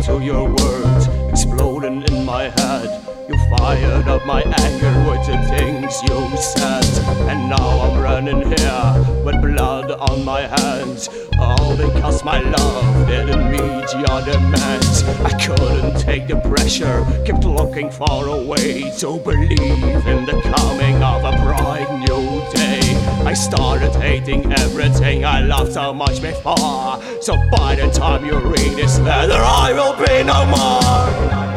to your words exploding in my head. You fired up my anger with the things you said, and now I'm running here with blood on my hands, all because my love didn't meet your demands. I couldn't take the pressure, kept looking for a way to believe in the coming of a bright new day. I started hating everything I loved so much before, so by the time you read this letter I will be no more.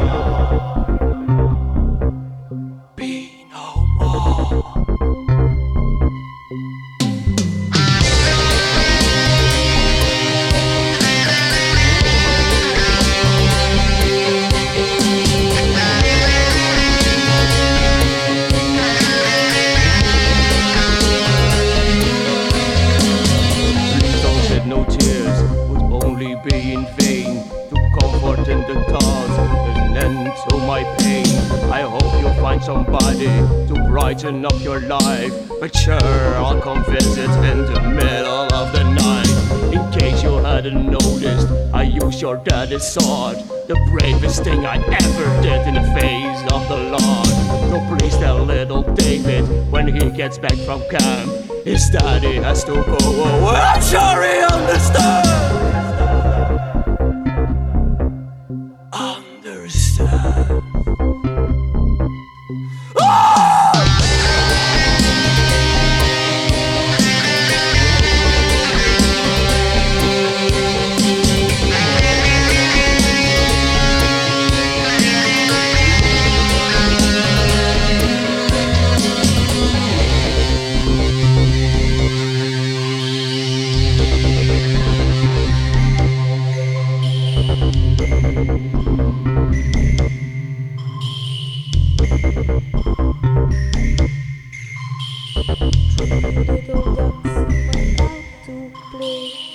Be in vain to comfort in the thought there's an end to my pain. I hope you'll find somebody to brighten up your life, but sure, I'll come visit in the middle of the night. In case you hadn't noticed, I use your daddy's sword, the bravest thing I ever did in the face of the Lord. So please tell little David when he gets back from camp, his daddy has to go away. I'm sure he understands. Little ducks went out to play.